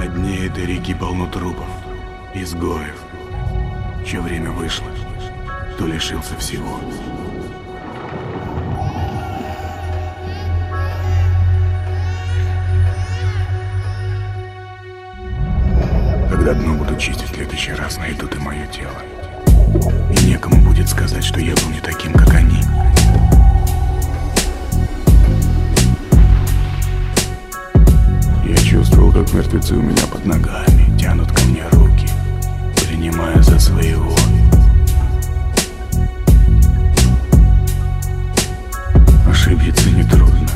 На дне этой реки полно трупов, изгоев. Чье время вышло, кто лишился всего. Когда дно буду чистить, в следующий раз найдут и мое тело. И некому будет сказать, что я был не таким, как они. Я чувствовал, как мертвецы у меня под ногами тянут ко мне руки, принимая за своего. Ошибиться нетрудно.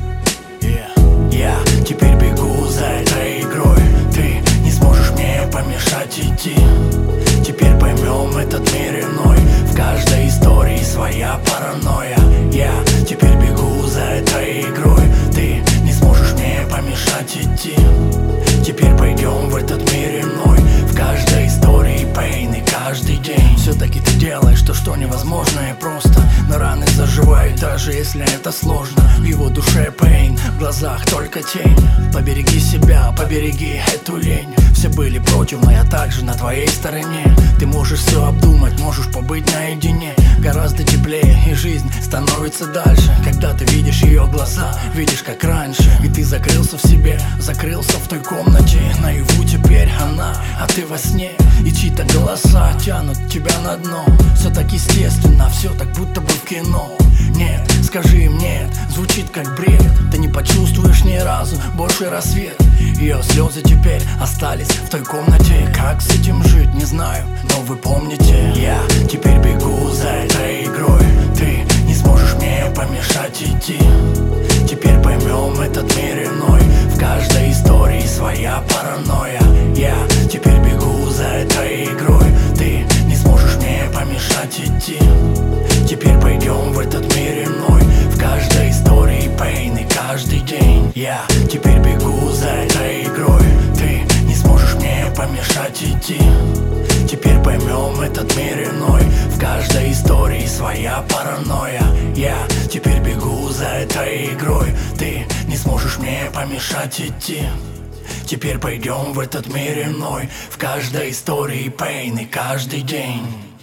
Я теперь бегу за этой игрой. Ты не сможешь мне помешать идти. Теперь поймем этот мир иной. В каждой истории своя паранойя. Я теперь бегу за этой игрой. Ты не сможешь мне помешать идти. Теперь пойдем в этот мир иной. В каждой истории пейн и каждый день. Все-таки ты делаешь то, что невозможное просто. Но раны заживают, даже если это сложно. В его душе пейн, в глазах только тень. Побереги себя, побереги эту лень. Все были против, но я также на твоей стороне. Ты можешь все обдумать, можешь побыть наедине. Гораздо теплее, и жизнь становится дальше. Когда ты видишь ее глаза, видишь как раньше. И ты закрылся в себе, закрылся в той комнате. Наяву теперь она, а ты во сне. И чьи-то голоса тянут тебя на дно. Все так естественно, все так будто бы в кино. Нет, скажи им нет, звучит как бред. Ты не почувствуешь ни разу больше рассвет. Ее слезы теперь остались в той комнате. Как с этим жить, не знаю, но вы помните. Я теперь бегу за этой игрой. Ты не сможешь мне помешать идти. Теперь поймем этот мир иной. В каждой истории своя паранойя. Я теперь бегу за этой игрой. Ты не сможешь мне помешать идти. Теперь пойдем в этот мир иной. В каждой истории пейн и каждый день. Я теперь бегу за этой игрой. Ты не сможешь мне помешать идти. Теперь поймем этот мир иной. В каждой истории своя паранойя. Я теперь бегу за этой игрой. Ты не сможешь мне помешать идти. Теперь пойдем в этот мир иной. В каждой истории пейн и каждый день.